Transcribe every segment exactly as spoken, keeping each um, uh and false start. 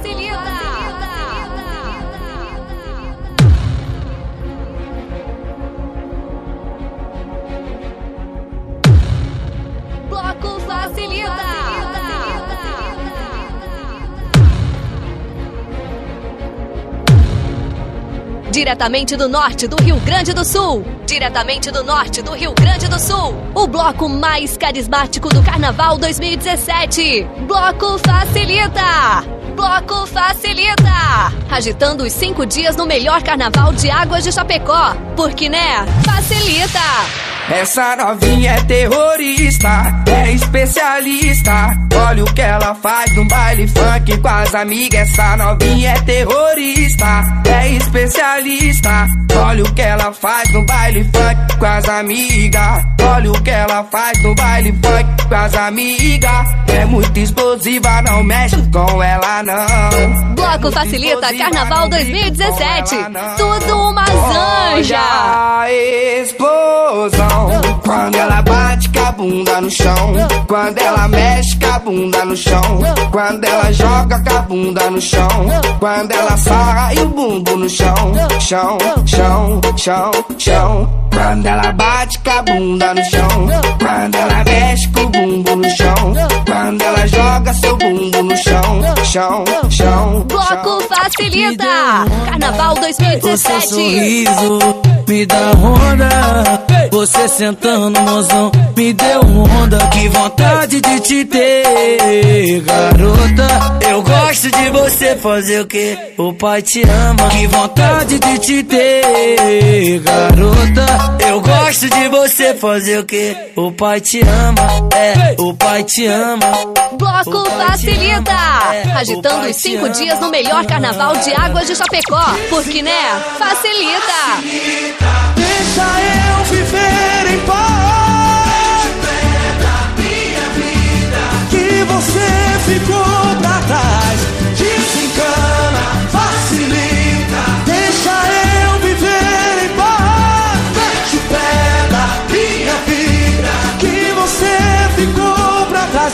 Bloco Facilita. Diretamente do norte do Rio Grande do Sul. Diretamente do norte do Rio Grande do Sul. O bloco mais carismático do Carnaval dois mil e dezessete. Bloco Facilita. Bloco Facilita. Agitando os cinco dias no melhor carnaval de Águas de Chapecó. Porque, né? Facilita. Essa novinha é terrorista, é especialista. Olha o que ela faz no baile funk com as amigas. Essa novinha é terrorista, é especialista. Olha o que ela faz no baile funk com as amigas. Olha o que ela faz no baile funk com as amigas. É muito explosiva, não mexe com ela não. Bloco Facilita Carnaval dois mil e dezessete. Tudo uma zanja. Olha a explosão. Quando ela bate com a bunda no chão, quando ela mexe com a bunda no chão, quando ela joga com a bunda no chão, quando ela sarra e o bumbo no chão, chão, chão, chão, chão. Quando ela bate com a bunda no chão, quando ela mexe com o bumbo no chão, quando ela joga seu bumbo no chão, chão, chão. Bloco Facilita Carnaval dois mil e dezessete. O seu sorriso me dá onda, você sentando mozão me deu onda. Que vontade de te ter, garota. Eu gosto de você fazer o que o pai te ama. Que vontade de te ter, garota. Eu gosto de você fazer o que o pai te ama. É, o pai te ama. Bloco Facilita agitando os cinco dias no melhor carnaval de Águas de Chapecó. Porque, né? Facilita. Deixa eu viver em paz. Minha vida, que você ficou pra trás. Desencana, facilita. Deixa eu viver em paz. Mete o pé da minha vida, que você ficou pra trás.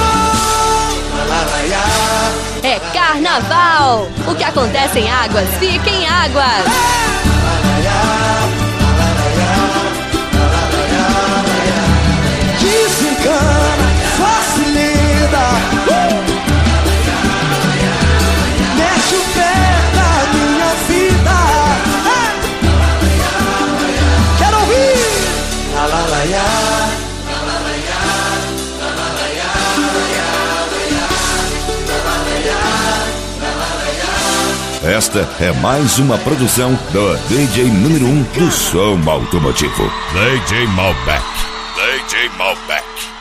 Oh, lá, lá, lá. É carnaval. O que acontece em Águas, fica em Águas. Desencana, facilita. uh! Mexe o pé da minha vida. Hey! Quero ouvir. La, la, la, la. Esta é mais uma produção do D J número um do som automotivo, D J Malbec. D J Malbec.